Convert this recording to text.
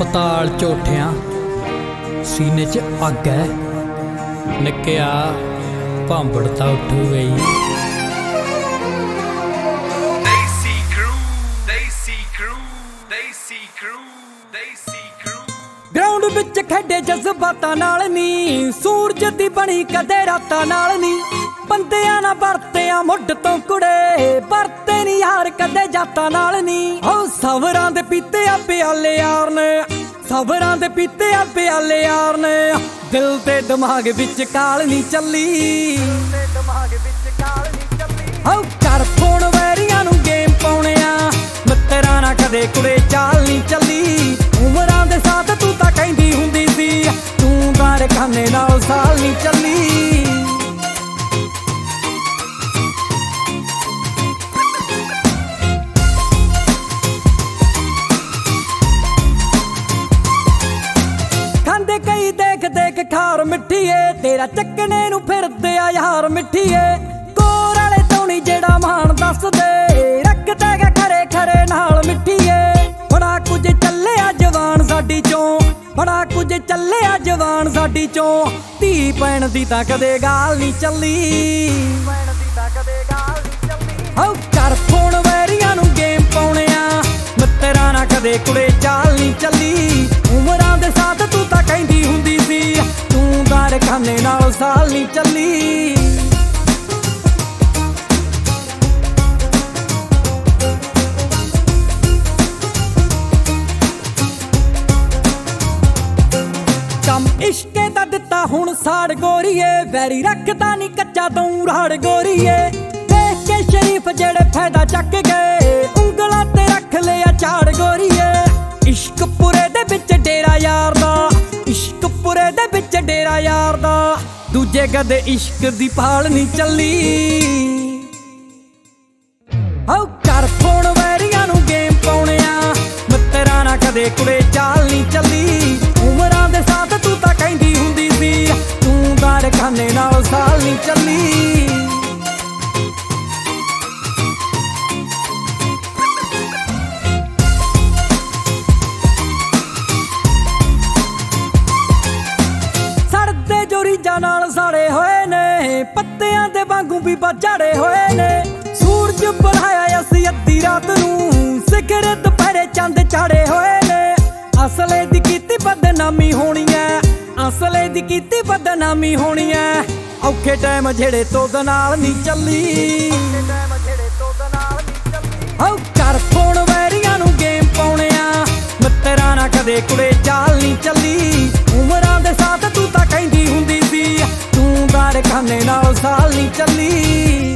ਪਤਾਲ ਝੋਠਿਆਂ ਸੀਨੇ 'ਚ ਅੱਗ ਹੈ ਨਿੱਕਿਆ ਭਾਂਬੜ ਤਾਂ ਉੱਠ ਗਈ। ਗਰਾਊਂਡ ਵਿੱਚ ਖੇਡੇ ਜਜ਼ਬਾਤਾਂ ਨਾਲ ਨੀ, ਸੂਰਜ ਦੀ ਬਣੀ ਕਦੇ ਰਾਤਾਂ ਨਾਲ ਨੀ। ਬੰਦਿਆਂ ਨਾਲ ਵਰਤਿਆਂ ਮੁੱਢ ਤੋਂ ਕੁੜੇ, ਵਰਤੇ ਨੀ ਯਾਰ ਕਦੇ ਜਾਤਾਂ ਨਾਲ ਨੀ। ਹੋ ਸਵਰਾਂ ਦੇ ਪੀਤੇ ਆ ਪਿਆਲੇ ਯਾਰ ਨੇ, ਸਬਰਾਂ ਦੇ ਪੀਤੇ ਆ ਪਿਆਲੇ ਯਾਰ ਨੇ। ਦਿਲ ਤੇ ਦਿਮਾਗ ਵਿੱਚ ਕਾਲ ਨੀ ਚੱਲੀ, ਹੋ ਕਰ ਫੋਨ ਵੈਰੀਆਂ ਨੂੰ ਗੇਮ ਪਾਉਣਿਆ, ਮਿੱਤਰਾਂ ਨਾਲ ਕਦੇ ਕੁੜੇ ਚਾਲ ਨੀ ਚੱਲੀ। ਉਮਰਾਂ ਦੇ ਸਾਥ ਤੂੰ ਤਾਂ ਕਹਿੰਦੀ ਹੁੰਦੀ ਸੀ, ਤੂੰ ਕਾਰਖਾਨੇ ਨਾਲ ਸਾਲ ਨੀ ਚੱਲੀ। ਖਾਂਦੇ ਕਈ ਦੇਖ ਦੇਖ ਖਾਰ ਮਿੱਠੀਏ, ਤੇਰਾ ਚੱਕਣੇ ਨੂੰ ਫਿਰਦੇ ਆ ਯਾਰ ਮਿੱਠੀਏ। ਕੋਰ ਵਾਲੇ ਤੋਂ ਨੀ ਜਿਹੜਾ ਮਾਣ ਦੱਸਦੇ, ਰੱਖਦੇ ਗਾ ਖਰੇ ਖਰੇ ਨਾਲ ਮਿੱਠੀਏ। ਬੜਾ ਕੁਝ ਚੱਲਿਆ ਜਵਾਨ ਸਾਡੀ ਚੋਂ, ਬੜਾ ਕੁਝ ਚੱਲਿਆ ਜਵਾਨ ਸਾਡੀ ਚੋਂ। ਧੀ ਭੈਣ ਦੀ ਤਾਂ ਕਦੇ ਗਾਲ ਨੀ ਚੱਲੀ, ਹੋ ਕਰ ਫੋਨ ਵੈਰੀਆਂ ਨੂੰ ਗੇਮ ਪਾਉਣਿਆ, ਮਿੱਤਰਾਂ ਨਾਲ ਕਦੇ ਕੁੜੇ ਚਾਲ ਨੀ ਚੱਲੀ। ਉਮਰਾਂ ਦੇ ਸਾਥ ਤੂੰ ਤਾਂ ਕਹਿੰਦੀ ਹੁੰਦੀ ਸੀ, ਤੂੰ ਕਾਰਖਾਨੇ ਨਾਲ ਸਾਲ ਨੀ ਚੱਲੀ। ਕੰਮ ਇਸ਼ਕੇ ਦਾ ਦਿੱਤਾ ਹੁਣ ਸਾੜ ਗੋਰੀਏ, ਵੈਰੀ ਰੱਖਦਾ ਨੀ ਕੱਚਾ ਤੂੰ ਰਾੜ ਗੋਰੀਏ। ਦੇਖ ਕੇ ਸ਼ਰੀਫ ਜਿਹੜੇ ਫਾਇਦਾ ਚੱਕ ਗਏ, ਉਂਗਲਾਂ ਤੇ ਰੱਖ ਲਿਆ ਝਾੜ ਗੋਰੀਏ। ਇਸ਼ਕ ਪੁਰੇ ਦੇ ਵਿੱਚ ਡੇਰਾ ਯਾਰ ਦਾ, ਇਸ਼ਕ ਪੁਰੇ ਦੇ ਵਿੱਚ ਡੇਰਾ ਯਾਰ ਦਾ। ਦੂਜੇ ਕਦੇ ਇਸ਼ਕ ਦੀ ਭਾਲ ਨੀ ਚੱਲੀ, ਹੋ ਕਰ ਫੋਨ ਵੈਰੀਆਂ ਨੂੰ ਗੇਮ ਪਾਉਣਿਆ, ਮਿੱਤਰਾਂ ਨਾਲ ਕਦੇ ਕੁੜੇ ਚਾਲ ਨੀ ਚੱਲੀ। ਉਮਰਾਂ ਦੇ ਸਾਥ ਤੂੰ ਤਾਂ ਕਹਿੰਦੀ ਹੁੰਦੀ ਸੀ, ਤੂੰ ਕਾਰਖਾਨੇ ਨਾਲ ਸਾਲ ਨੀ ਚੱਲੀ। ਸੜਦੇ ਜੋ ਰੀਜਾਂ ਨਾਲ ਸਾੜੇ ਹੋਏ ਨੇ, ਪੱਤਿਆਂ ਦੇ ਵਾਂਗੂ ਵੀ ਝਾੜੇ ਹੋਏ ਨੇ। ਸੂਰਜ ਬਣਾਇਆ ਅਸੀਂ ਅੱਧੀ ਰਾਤ ਨੂੰ, ਸਿਖਰ ਦੁਪਹਿਰੇ ਚੰਦ ਚਾੜੇ ਹੋਏ ਨੇ। ਅਸਲੇ ਦੀ ਕੀਤੀ ਬਦਨਾਮੀ ਹੋਣੀ ਐ, ਅਸਲੇ ਦੀ ਕੀਤੀ ਬਦਨਾਮੀ ਹੋਣੀ ਐ। ਔਖੇ ਟਾਈਮ ਜਿਹੜੇ ਤੋਦ ਨਾਲ ਨੀ ਚੱਲੀ, ਹੋ ਕਰ ਫੋਨ ਵੈਰੀਆਂ ਨੂੰ ਗੇਮ ਪਾਉਣਿਆ, ਮਿੱਤਰਾਂ ਨਾਲ ਕਦੇ ਕੁੜੇ ਚਾਲ ਨੀ ਚੱਲੀ। ਉਮਰਾਂ ਦੇ ਸਾਥ ਤੂੰ ਤਾਂ ਕਹਿੰਦੀ ਹੁੰਦੀ ਸੀ, ਤੂੰ ਕਾਰਖਾਨੇ ਨਾਲ ਸਾਲ ਨੀ ਚੱਲੀ।